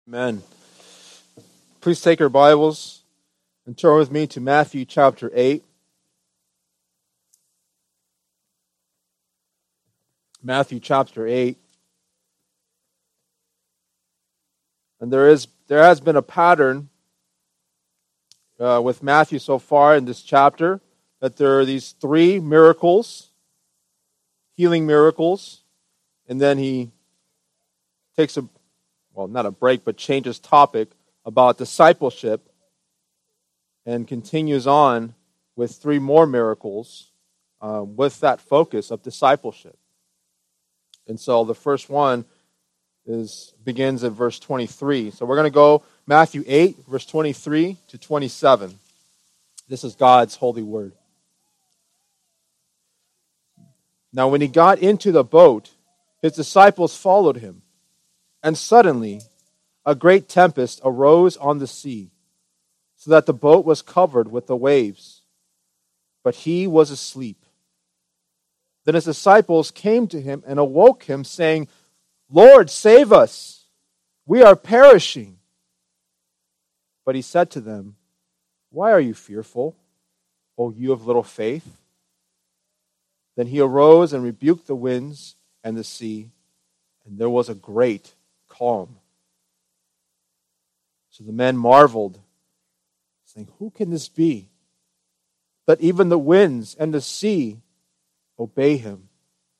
Amen. Please take your Bibles and turn with me to Matthew chapter 8. Matthew chapter 8. And there has been a pattern with Matthew so far in this chapter, that there are these three miracles, healing miracles, and then he takes not a break, but changes topic about discipleship and continues on with three more miracles with that focus of discipleship. And so the first one begins at verse 23. So we're going to go Matthew 8, verse 23 to 27. This is God's holy word. Now when he got into the boat, his disciples followed him. And suddenly a great tempest arose on the sea, so that the boat was covered with the waves. But he was asleep. Then his disciples came to him and awoke him, saying, "Lord, save us! We are perishing." But he said to them, "Why are you fearful, O you of little faith?" Then he arose and rebuked the winds and the sea, and there was a great calm. So the men marveled, saying, "Who can this be, that even the winds and the sea obey him?"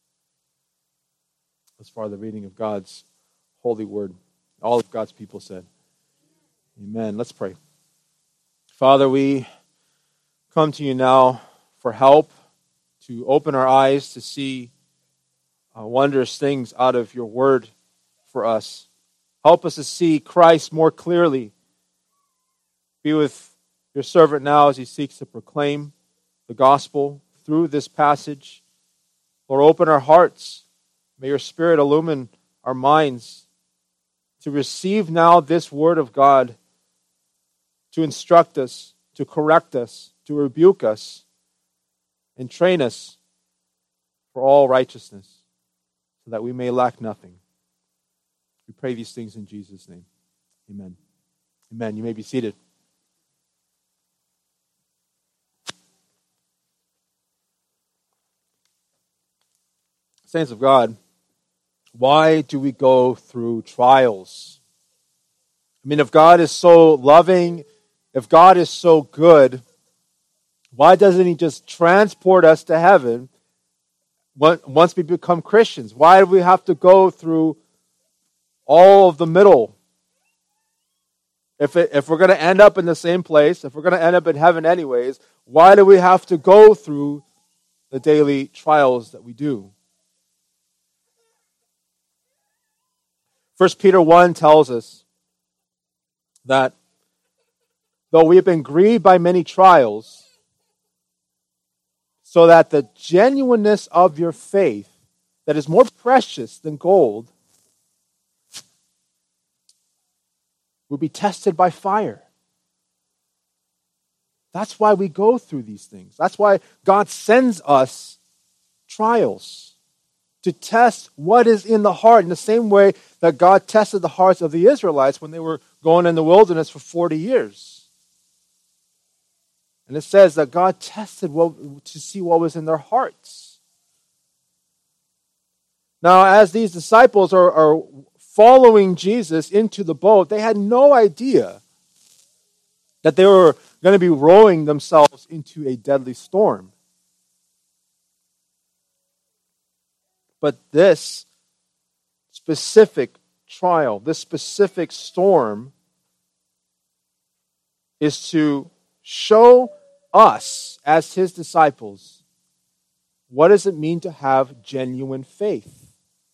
As far as the reading of God's holy word, all of God's people said, Amen. Let's pray. Father, we come to you now for help, to open our eyes to see wondrous things out of your word for us. Help us to see Christ more clearly. Be with your servant now as he seeks to proclaim the gospel through this passage. Lord, open our hearts. May your Spirit illumine our minds to receive now this word of God, to instruct us, to correct us, to rebuke us, and train us for all righteousness, so that we may lack nothing. We pray these things in Jesus' name. Amen. Amen. You may be seated. Saints of God, why do we go through trials? I mean, if God is so loving, if God is so good, why doesn't he just transport us to heaven once we become Christians? Why do we have to go through all of the middle? If we're going to end up in the same place, if we're going to end up in heaven anyways, why do we have to go through the daily trials that we do? 1 Peter 1 tells us that though we have been grieved by many trials, so that the genuineness of your faith, that is more precious than gold, will be tested by fire. That's why we go through these things. That's why God sends us trials, to test what is in the heart, in the same way that God tested the hearts of the Israelites when they were going in the wilderness for 40 years. And it says that God tested to see what was in their hearts. Now, as these disciples are following Jesus into the boat, they had no idea that they were going to be rowing themselves into a deadly storm. But this specific trial, this specific storm, is to show us as his disciples, what does it mean to have genuine faith?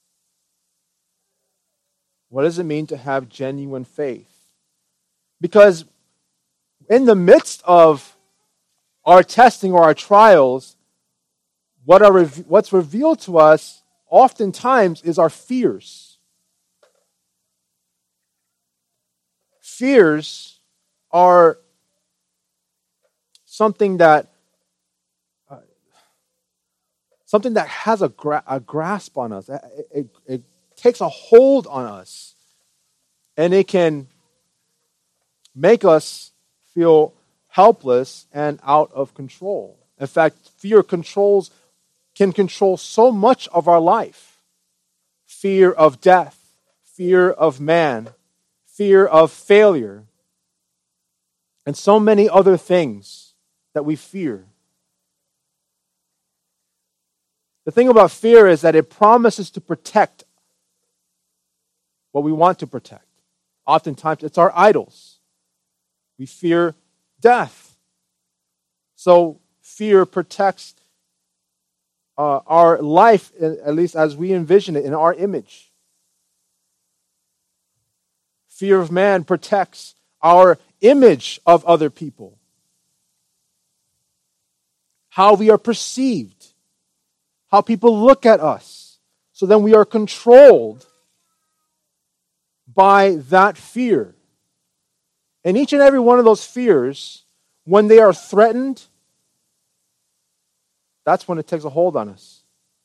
What does it mean to have genuine faith? Because in the midst of our testing or our trials, what's revealed to us oftentimes is our fears. Fears are something that has a grasp on us. It takes a hold on us. And it can make us feel helpless and out of control. In fact, fear can control so much of our life. Fear of death, fear of man, fear of failure, and so many other things that we fear. The thing about fear is that it promises to protect what we want to protect. Oftentimes, it's our idols. We fear death. So fear protects our life, at least as we envision it, in our image. Fear of man protects our image of other people. How we are perceived. How people look at us. So then we are controlled by that fear. And each and every one of those fears, when they are threatened, that's when it takes a hold on us.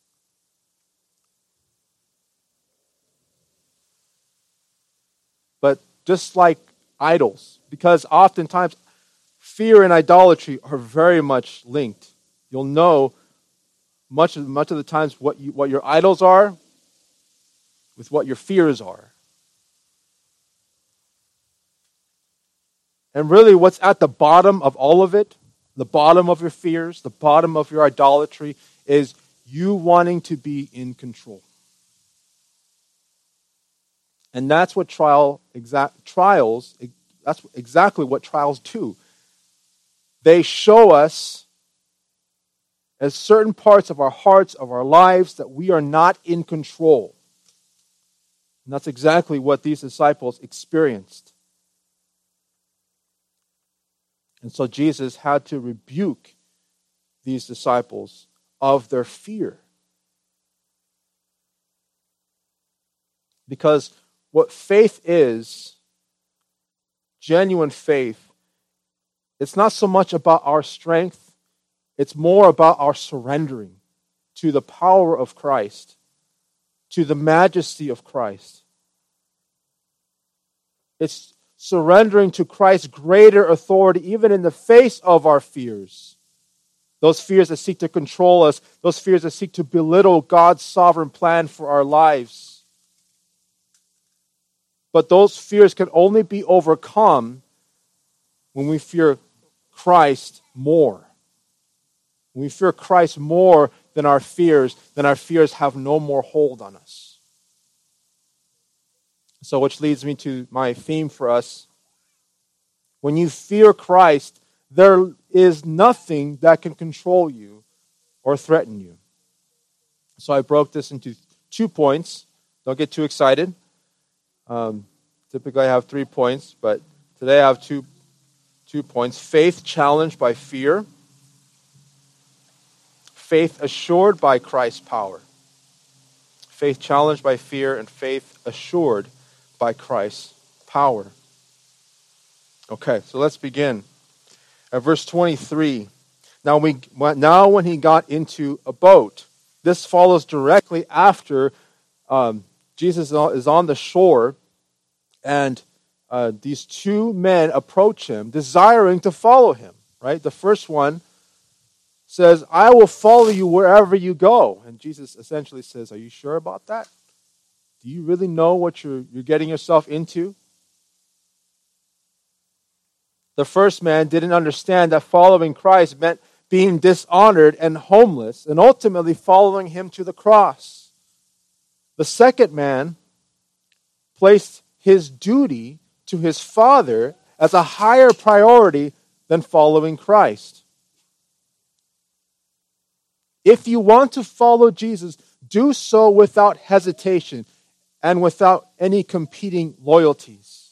But just like idols, because oftentimes fear and idolatry are very much linked. You'll know much of the times what your idols are with what your fears are. And really what's at the bottom of all of it, the bottom of your fears, the bottom of your idolatry, is you wanting to be in control. And that's what that's exactly what trials do. They show us as certain parts of our hearts, of our lives, that we are not in control. And that's exactly what these disciples experienced. And so Jesus had to rebuke these disciples of their fear. Because what faith is, genuine faith, it's not so much about our strength, it's more about our surrendering to the power of Christ, to the majesty of Christ. It's surrendering to Christ's greater authority, even in the face of our fears. Those fears that seek to control us, those fears that seek to belittle God's sovereign plan for our lives. But those fears can only be overcome when we fear Christ more. When we fear Christ more than our fears, then our fears have no more hold on us. So, which leads me to my theme for us. When you fear Christ, there is nothing that can control you or threaten you. So I broke this into 2 points. Don't get too excited. Typically I have 3 points, but today I have two points. Faith challenged by fear. Faith assured by Christ's power. Faith challenged by fear and faith assured by Christ's power. Okay, so let's begin. At verse 23. Now when he got into a boat. This follows directly after Jesus is on the shore, and these 2 men approach him, desiring to follow him. Right? The first one says, "I will follow you wherever you go." And Jesus essentially says, "Are you sure about that? Do you really know what you're getting yourself into?" The first man didn't understand that following Christ meant being dishonored and homeless, and ultimately following him to the cross. The second man placed his duty to his Father as a higher priority than following Christ. If you want to follow Jesus, do so without hesitation and without any competing loyalties.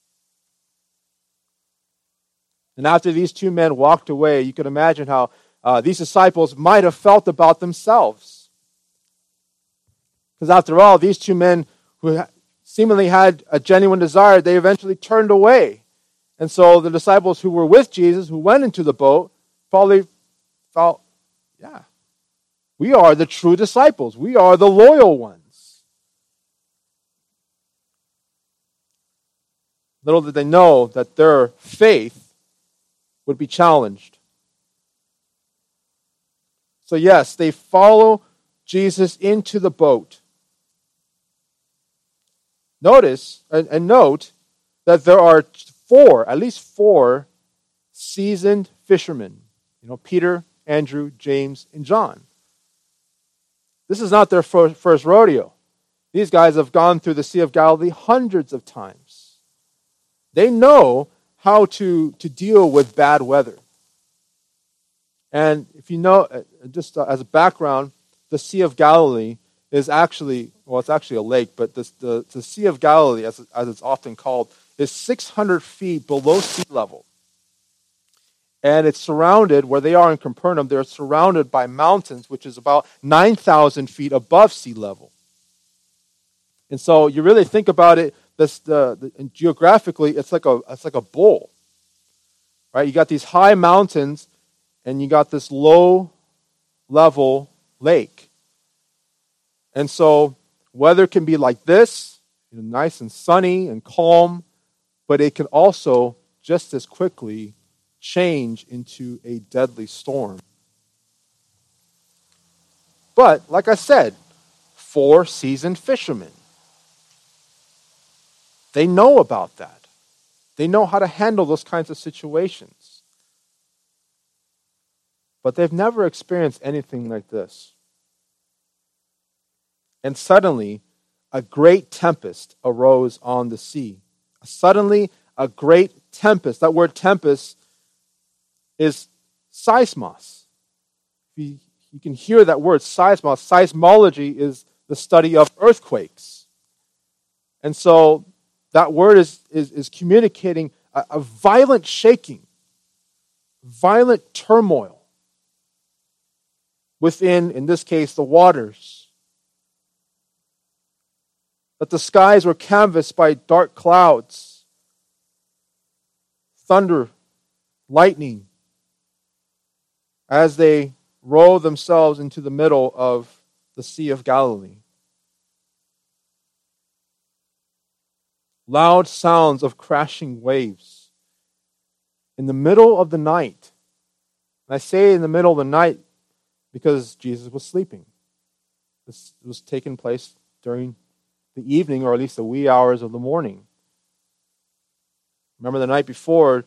And after these 2 men walked away, you can imagine how these disciples might have felt about themselves. Because after all, these 2 men who seemingly had a genuine desire, they eventually turned away. And so the disciples who were with Jesus, who went into the boat, probably felt, yeah, we are the true disciples. We are the loyal ones. little did they know that their faith would be challenged. So yes, they follow Jesus into the boat. Notice and note that there are at least four seasoned fishermen. Peter, Andrew, James, and John. This is not their first rodeo. These guys have gone through the Sea of Galilee hundreds of times. They know how to deal with bad weather. And if you know, just as a background, the Sea of Galilee is actually, it's actually a lake, but the Sea of Galilee, as it's often called, is 600 feet below sea level. And it's surrounded, where they are in Capernaum, they're surrounded by mountains, which is about 9,000 feet above sea level. And so you really think about it, geographically, it's like a bowl, right? You got these high mountains, and you got this low level lake. And so weather can be like this, nice and sunny and calm, but it can also just as quickly change into a deadly storm. But, like I said, 4 seasoned fishermen. They know about that. They know how to handle those kinds of situations. But they've never experienced anything like this. And suddenly, a great tempest arose on the sea. Suddenly, a great tempest. That word tempest is seismos. You can hear that word, seismos. Seismology is the study of earthquakes. And so that word is communicating a violent shaking, violent turmoil within, in this case, the waters. That the skies were canvassed by dark clouds, thunder, lightning, as they roll themselves into the middle of the Sea of Galilee. Loud sounds of crashing waves in the middle of the night. And I say in the middle of the night because Jesus was sleeping. This was taking place during the evening, or at least the wee hours of the morning. Remember the night before,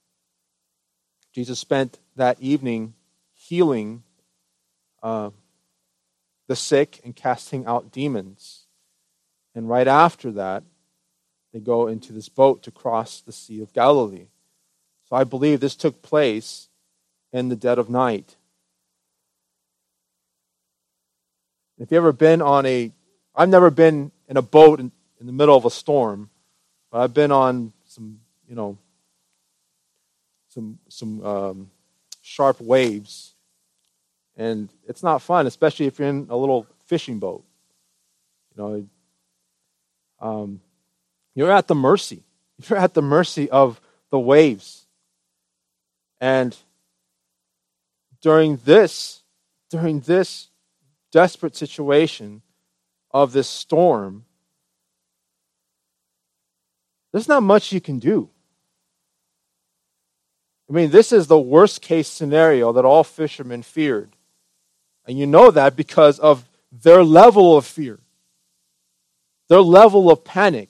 Jesus spent that evening healing the sick and casting out demons. And right after that, they go into this boat to cross the Sea of Galilee. So I believe this took place in the dead of night. If you've ever been I've never been in a boat in the middle of a storm, but I've been on some sharp waves, and it's not fun, especially if you're in a little fishing boat. You're at the mercy. You're at the mercy of the waves. And during this desperate situation of this storm, there's not much you can do. I mean, this is the worst case scenario that all fishermen feared. And you know that because of their level of fear. Their level of panic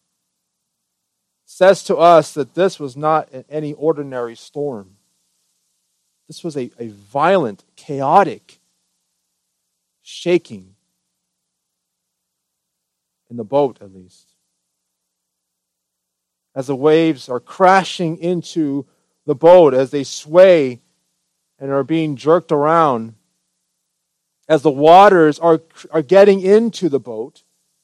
says to us that this was not any ordinary storm. This was a violent, chaotic shaking in the boat, at least. As the waves are crashing into the boat, as they sway and are being jerked around, as the waters are getting into the boat.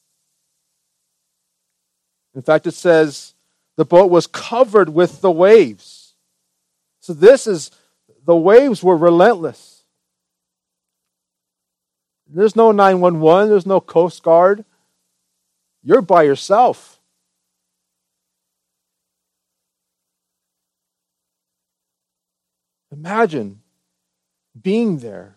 In fact, it says the boat was covered with the waves. So the waves were relentless. There's no 911, there's no Coast Guard. You're by yourself. Imagine being there.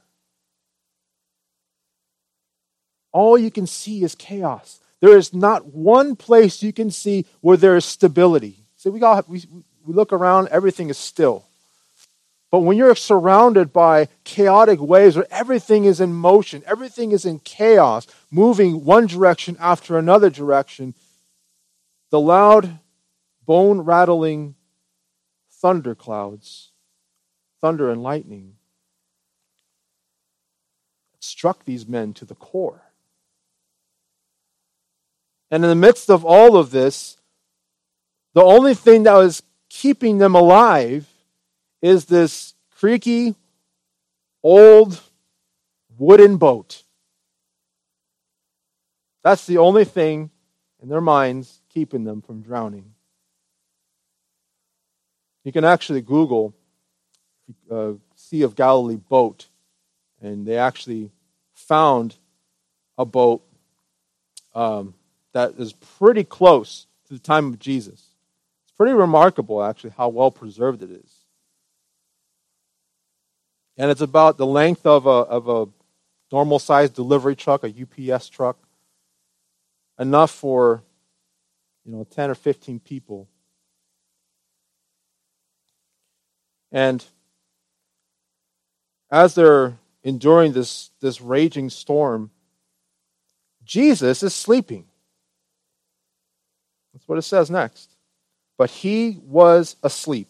All you can see is chaos. There is not one place you can see where there is stability. See, we look around, everything is still. But when you're surrounded by chaotic waves where everything is in motion, everything is in chaos, moving one direction after another direction, the loud, bone-rattling thunderclouds, thunder and lightning, struck these men to the core. And in the midst of all of this, the only thing that was keeping them alive is this creaky, old, wooden boat. That's the only thing in their minds keeping them from drowning. You can actually Google Sea of Galilee boat, and they actually found a boat that is pretty close to the time of Jesus. It's pretty remarkable, actually, how well preserved it is. And it's about the length of a normal-sized delivery truck, a UPS truck, enough for 10 or 15 people. And as they're enduring this raging storm, Jesus is sleeping. That's what it says next. But he was asleep.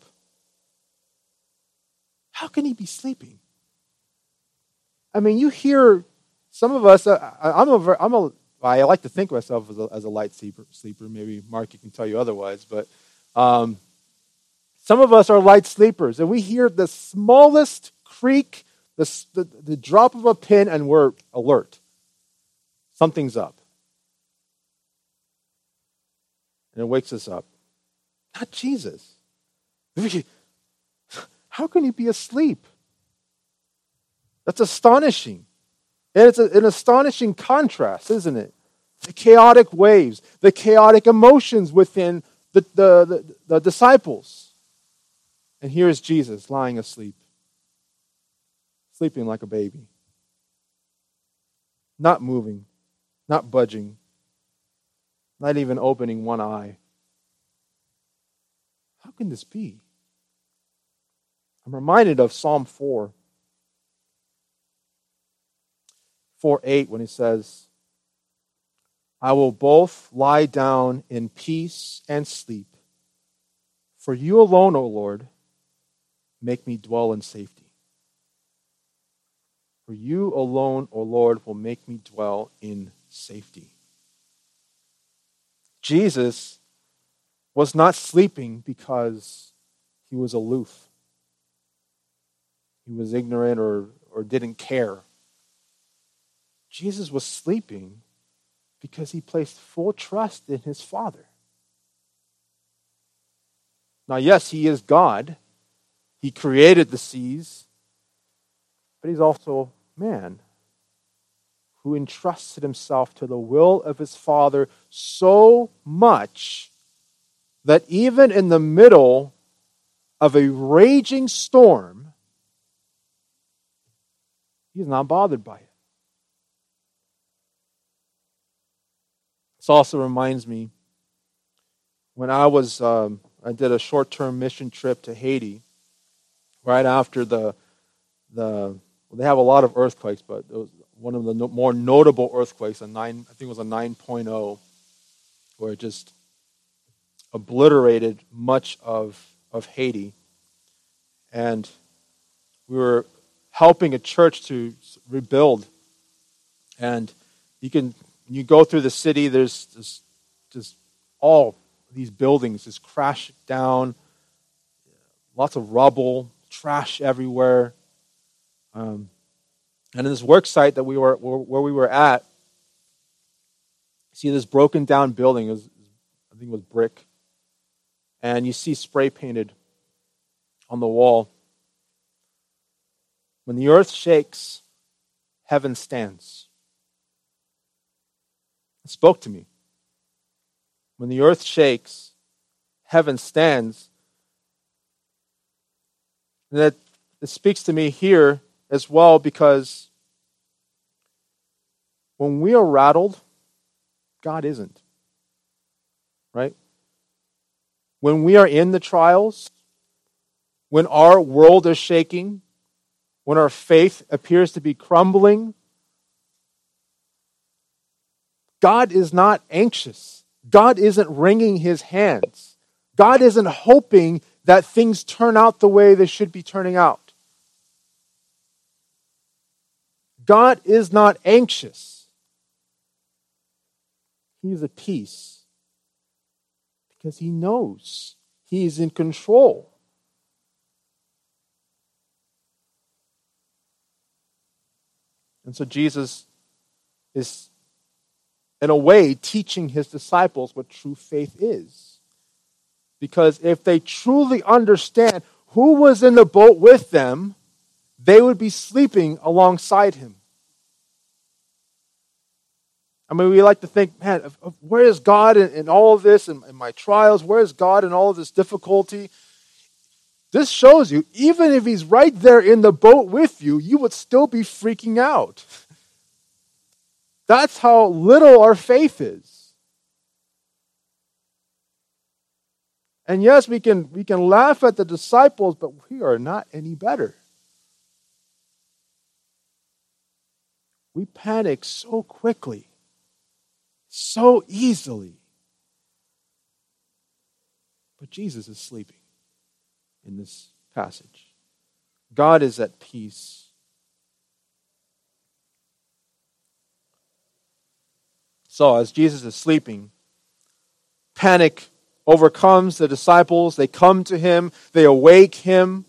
How can he be sleeping? I mean, you hear some of us. I like to think of myself as a light sleeper. Maybe Mark, you can tell you otherwise. But some of us are light sleepers, and we hear the smallest creak, the drop of a pin, and we're alert. Something's up, and it wakes us up. Not Jesus. How can he be asleep? That's astonishing. And it's an astonishing contrast, isn't it? The chaotic waves, the chaotic emotions within the disciples. And here is Jesus lying asleep, sleeping like a baby, not moving, not budging, not even opening one eye. How can this be? I'm reminded of Psalm 4:8 when he says, I will both lie down in peace and sleep. For you alone, O Lord, make me dwell in safety. For you alone, O Lord, will make me dwell in safety. Jesus was not sleeping because he was aloof. He was ignorant or didn't care. Jesus was sleeping because he placed full trust in his Father. Now, yes, he is God. He created the seas, but he's also man who entrusted himself to the will of his Father so much that even in the middle of a raging storm, he's not bothered by it. This also reminds me when I did a short-term mission trip to Haiti right after they have a lot of earthquakes, but it was one of the more notable earthquakes, I think it was a 9.0, where it just obliterated much of Haiti. And we were helping a church to rebuild. And you go through the city, there's just all these buildings just crash down, lots of rubble, trash everywhere. And in this work site that where we were at, you see this broken down building. I think it was brick. And you see spray painted on the wall. When the earth shakes, heaven stands. It spoke to me. When the earth shakes, heaven stands. And that it speaks to me here as well, because when we are rattled, God isn't. Right? when we are in the trials, when our world is shaking, when our faith appears to be crumbling, God is not anxious. God isn't wringing his hands. God isn't hoping that things turn out the way they should be turning out. God is not anxious. He is at peace because he knows he is in control. And so Jesus is, in a way, teaching his disciples what true faith is. Because if they truly understand who was in the boat with them, they would be sleeping alongside him. I mean, we like to think, man, where is God in all of this, in my trials? Where is God in all of this difficulty? This shows you, even if he's right there in the boat with you, you would still be freaking out. That's how little our faith is. And yes, we can laugh at the disciples, but we are not any better. We panic so quickly, so easily. But Jesus is sleeping in this passage. God is at peace. So as Jesus is sleeping, panic overcomes the disciples. They come to him, they awake him,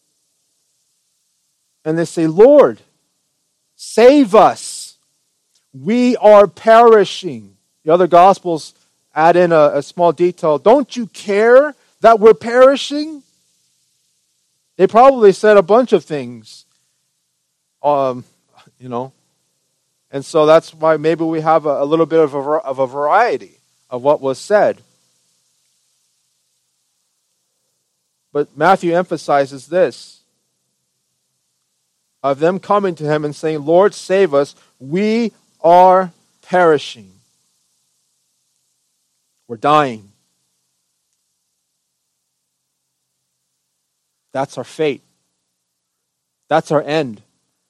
and they say, "Lord, save us. We are perishing." The other Gospels add in a small detail. Don't you care that we're perishing? They probably said a bunch of things, And so that's why maybe we have a little bit of a variety of what was said. But Matthew emphasizes this, of them coming to him and saying, "Lord, save us. We are perishing. We're dying." That's our fate. That's our end.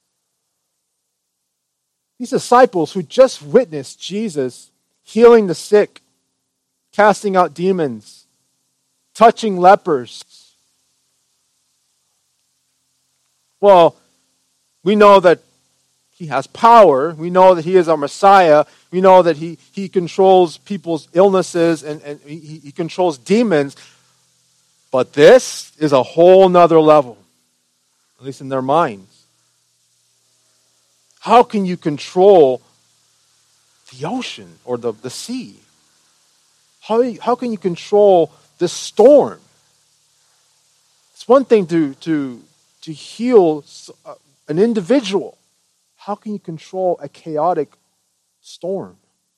These disciples who just witnessed Jesus healing the sick, casting out demons, touching lepers. Well, we know that he has power. We know that he is our Messiah. We know that he controls people's illnesses and he controls demons. But this is a whole nother level, at least in their minds. How can you control the ocean or the sea? How can you control this storm? It's one thing to heal an individual. How can you control a chaotic storm?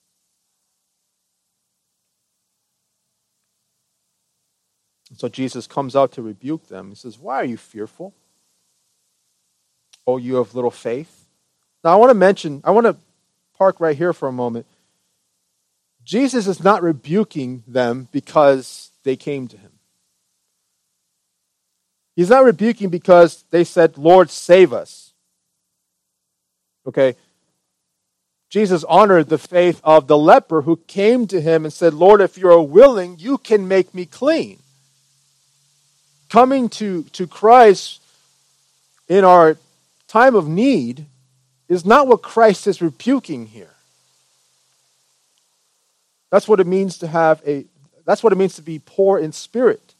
And so Jesus comes out to rebuke them. He says, "Why are you fearful? Oh, you have little faith?" Now I want to park right here for a moment. Jesus is not rebuking them because they came to him. He's not rebuking because they said, "Lord, save us." Okay? Jesus honored the faith of the leper who came to him and said, "Lord, if you are willing, you can make me clean." Coming to Christ in our time of need is not what Christ is rebuking here. That's what it means to be poor in spirit.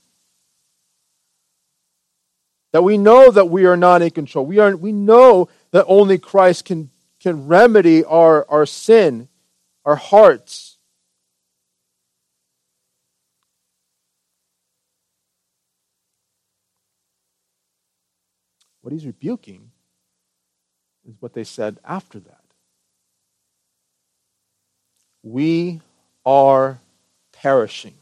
That we know that we are not in control. We know that only Christ can remedy our sin, our hearts. What he's rebuking is what they said after that. We are perishing.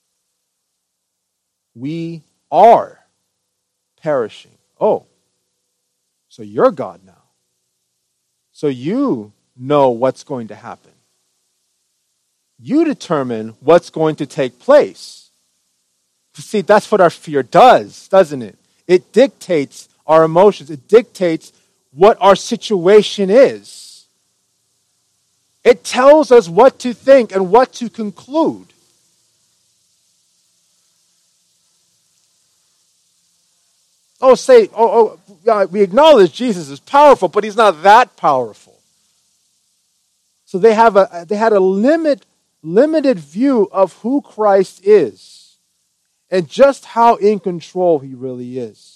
We are perishing. Oh, so you're God now. So you know what's going to happen. You determine what's going to take place. See, that's what our fear does, doesn't it? It dictates our emotions. It dictates what our situation is. It tells us what to think and what to conclude. We acknowledge Jesus is powerful, but he's not that powerful. So they had a limited view of who Christ is and just how in control he really is.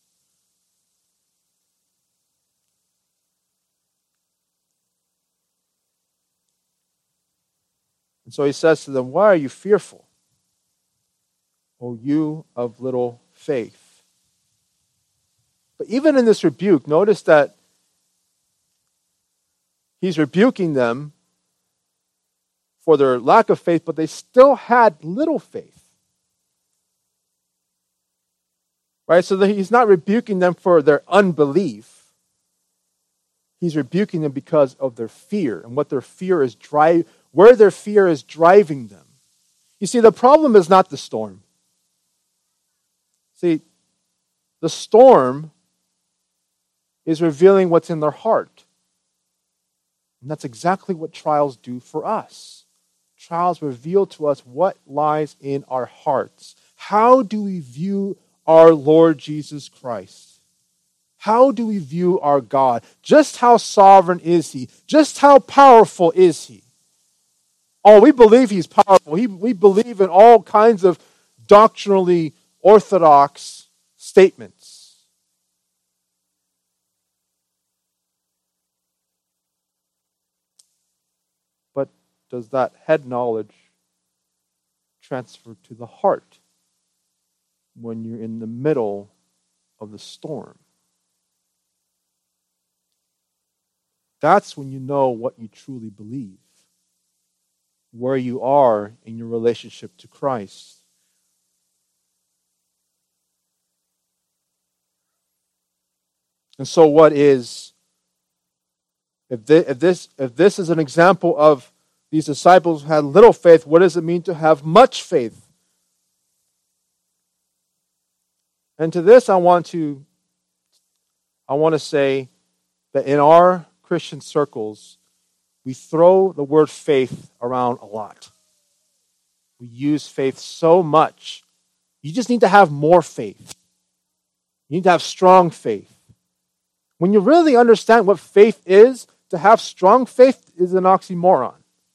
And so he says to them, "Why are you fearful, O you of little faith?" But even in this rebuke, notice that he's rebuking them for their lack of faith, but they still had little faith. Right? So that he's not rebuking them for their unbelief. He's rebuking them because of their fear and what their fear is where their fear is driving them. You see, the problem is not the storm. See, the storm is revealing what's in their heart. And that's exactly what trials do for us. Trials reveal to us what lies in our hearts. How do we view our Lord Jesus Christ? How do we view our God? Just how sovereign is he? Just how powerful is he? Oh, we believe he's powerful. We believe in all kinds of doctrinally orthodox statements. But does that head knowledge transfer to the heart when you're in the middle of the storm? That's when you know what you truly believe, where you are in your relationship to Christ. And so what is, if this is an example of these disciples who had little faith, what does it mean to have much faith? And to this I want to say that in our Christian circles, we throw the word faith around a lot. We use faith so much. You just need to have more faith. You need to have strong faith. When you really understand what faith is, to have strong faith is an oxymoron.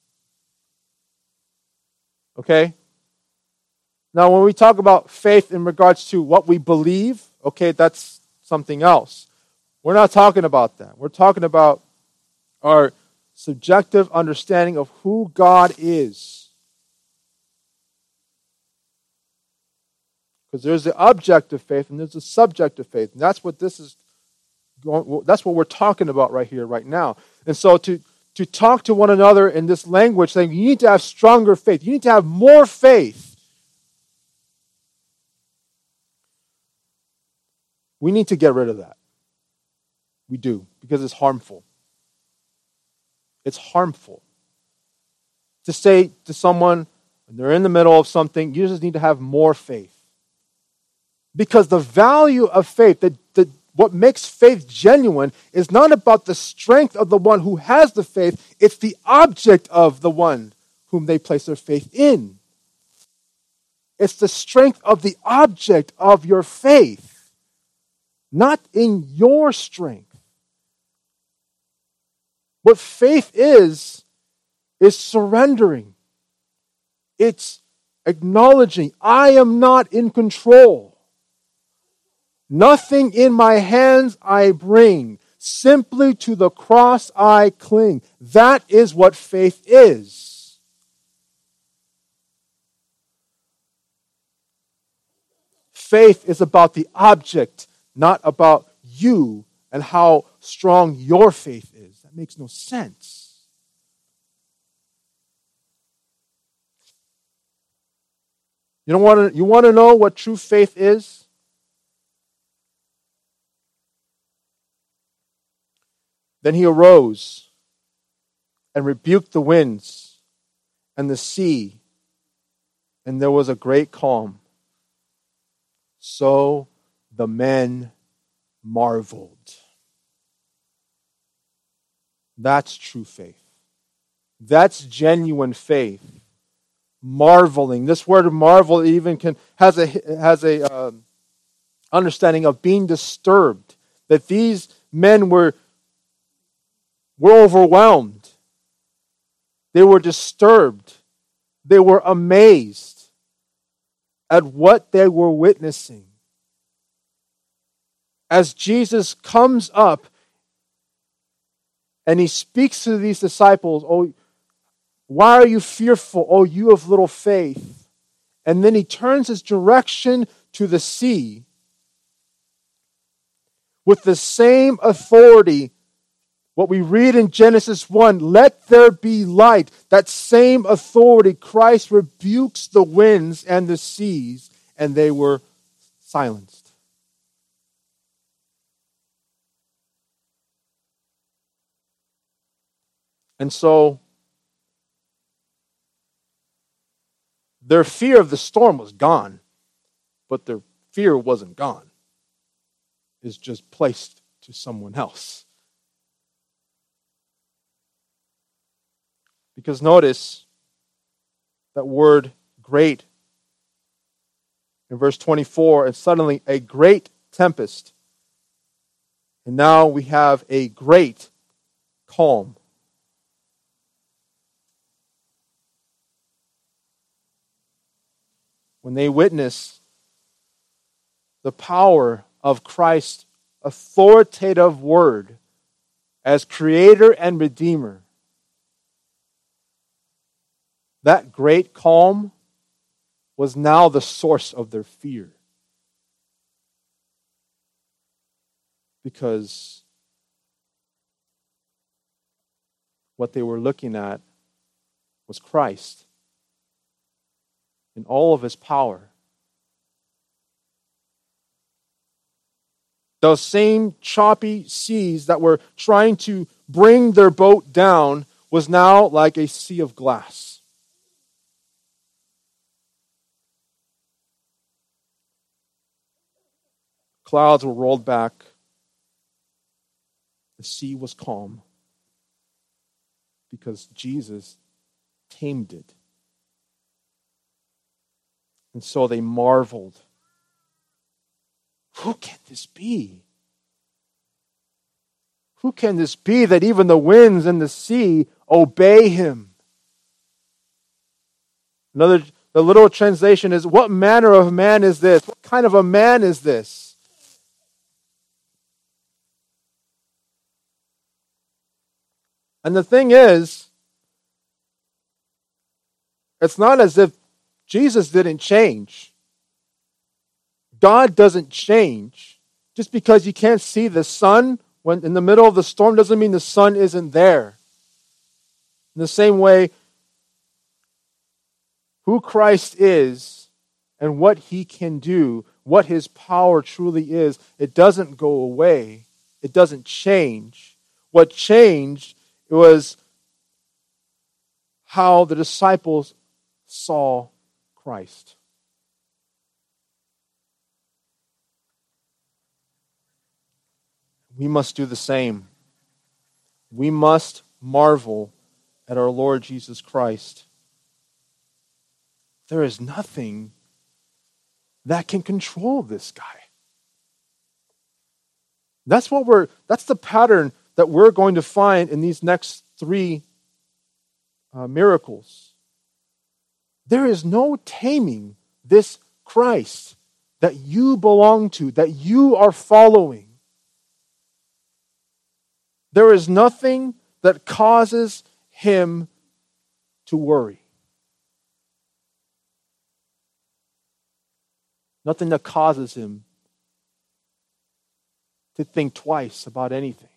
Okay? Now, when we talk about faith in regards to what we believe, okay, that's something else. We're not talking about that. We're talking about our subjective understanding of who God is. Because there's the objective faith and there's the subjective faith. And that's what that's what we're talking about right here, right now. And so to talk to one another in this language, saying you need to have stronger faith, you need to have more faith. We need to get rid of that. We do, because it's harmful. It's harmful. To say to someone, when they're in the middle of something, you just need to have more faith. Because the value of faith, what makes faith genuine, is not about the strength of the one who has the faith, it's the object of the one whom they place their faith in. It's the strength of the object of your faith, not in your strength. What faith is surrendering. It's acknowledging, I am not in control. Nothing in my hands I bring. Simply to the cross I cling. That is what faith is. Faith is about the object, not about you and how strong your faith is. That makes no sense. You want to know what true faith is? Then he arose and rebuked the winds and the sea, and there was a great calm. So the men marveled. That's true faith. That's genuine faith. Marveling. This word marvel even has a understanding of being disturbed. That these men were overwhelmed. They were disturbed. They were amazed at what they were witnessing. As Jesus comes up and he speaks to these disciples, "Oh, why are you fearful, oh, you of little faith?" And then he turns his direction to the sea with the same authority. What we read in Genesis 1, "Let there be light." That same authority, Christ rebukes the winds and the seas, and they were silenced. And so, their fear of the storm was gone, but their fear wasn't gone. It's just placed to someone else. Because notice that word great in verse 24, and suddenly a great tempest. And now we have a great calm. When they witness the power of Christ's authoritative word as creator and redeemer, that great calm was now the source of their fear. Because what they were looking at was Christ in all of his power. Those same choppy seas that were trying to bring their boat down was now like a sea of glass. Clouds were rolled back. The sea was calm because Jesus tamed it. And so they marveled. Who can this be? Who can this be that even the winds and the sea obey him? The literal translation is, what manner of man is this? What kind of a man is this? And the thing is, it's not as if Jesus didn't change. God doesn't change. Just because you can't see the sun when in the middle of the storm doesn't mean the sun isn't there. In the same way, who Christ is and what he can do, what his power truly is, it doesn't go away. It doesn't change. What changed was how the disciples saw Christ. We must do the same. We must marvel at our Lord Jesus Christ. There is nothing that can control this guy. That's the pattern that we're going to find in these next three miracles. There is no taming this Christ that you belong to, that you are following. There is nothing that causes him to worry. Nothing that causes him to think twice about anything.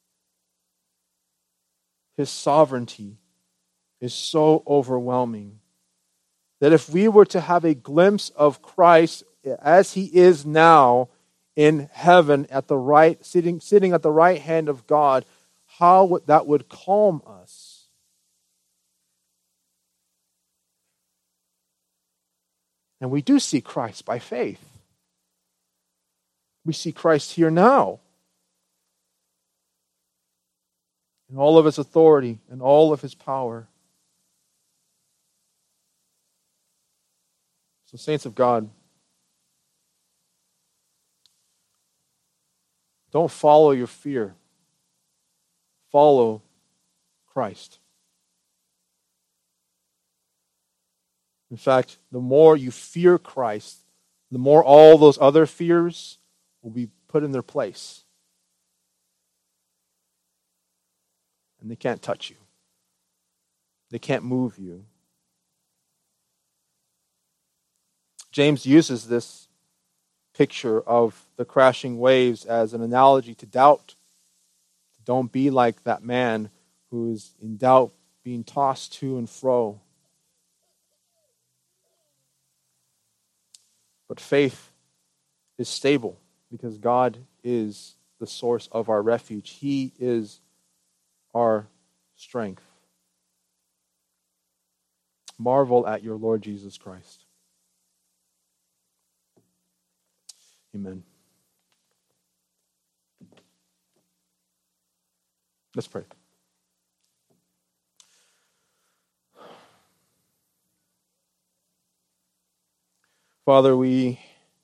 His sovereignty is so overwhelming that if we were to have a glimpse of Christ as he is now in heaven at the right, sitting at the right hand of God, how that would calm us. And we do see Christ by faith. We see Christ here now, in all of his authority and all of his power. So, saints of God, don't follow your fear. Follow Christ. In fact, the more you fear Christ, the more all those other fears will be put in their place. And they can't touch you. They can't move you. James uses this picture of the crashing waves as an analogy to doubt. Don't be like that man who is in doubt, being tossed to and fro. But faith is stable because God is the source of our refuge. He is our strength. Marvel at your Lord Jesus Christ. Amen. Let's pray. Father, we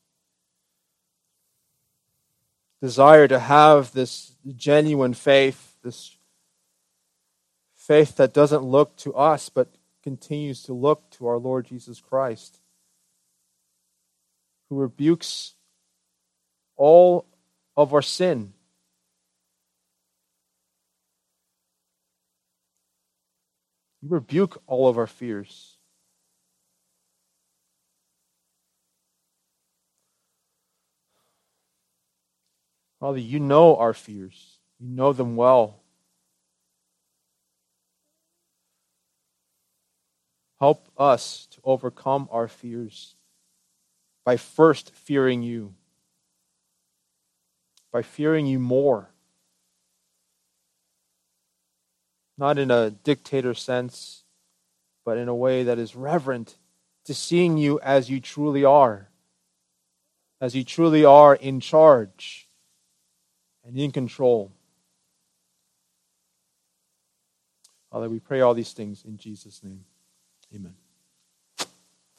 desire to have this genuine faith, this faith that doesn't look to us, but continues to look to our Lord Jesus Christ, who rebukes all of our sin. You rebuke all of our fears. Father, you know our fears. You know them well. Help us to overcome our fears by first fearing you, by fearing you more. Not in a dictator sense, but in a way that is reverent to seeing you as you truly are in charge and in control. Father, we pray all these things in Jesus' name. Amen.